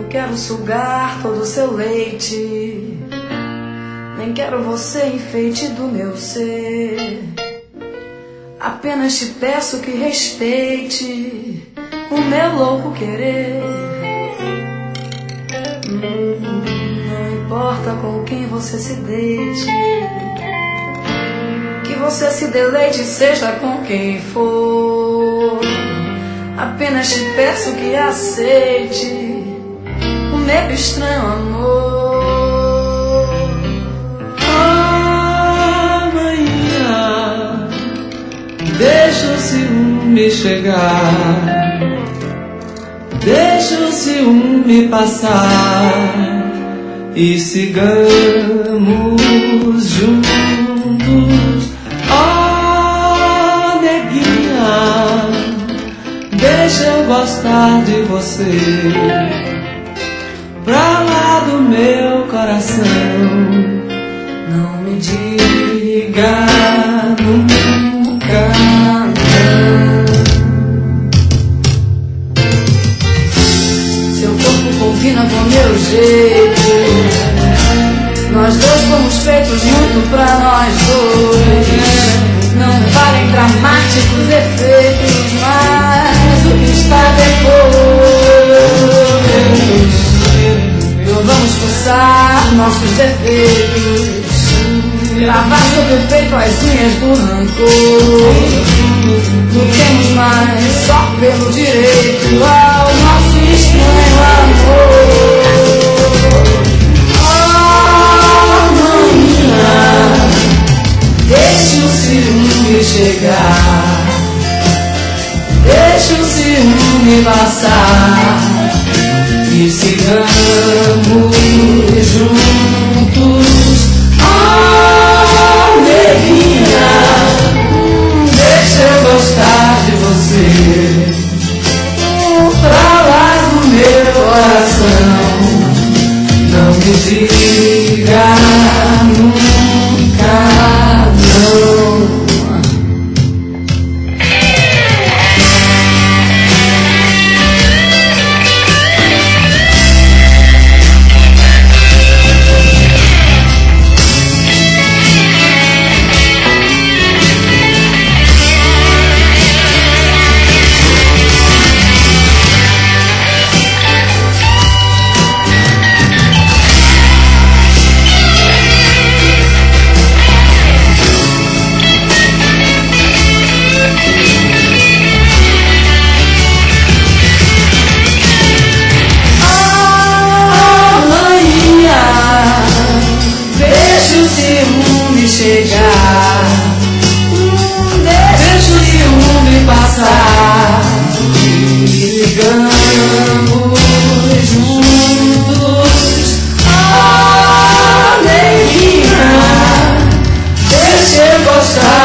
quero sugar todo o seu leite, nem quero você enfeite do meu ser. Apenas te peço que respeite o meu louco querer. Não importa com quem você se deite, que você se deleite, seja com quem for. Apenas te peço que aceite o meu estranho amor. Amanhã deixa o ciúme chegar, deixa o ciúme passar e sigamos juntos. Oh, neguinha, deixa eu gostar de você, pra lá do meu coração. Não me diga nunca não. Seu corpo combina com meu jeito, nós dois fomos feitos muito pra nós dois. Não valem dramáticos efeitos, mas o que está depois. Então vamos fuçar nossos defeitos, gravar sobre o peito as unhas do rancor. Lutemos mais só pelo direito ao nosso estranho amor. Amanhã deixe o ciúme chegar, deixe o ciúme passar e sigamos juntos. Oh, neguinha, deixa eu gostar de você, pra lá do meu coração. Não me diga nunca não. Chegar, deixa o ciúme passar e sigamos juntos. Ah, neguinha, deixa eu gostar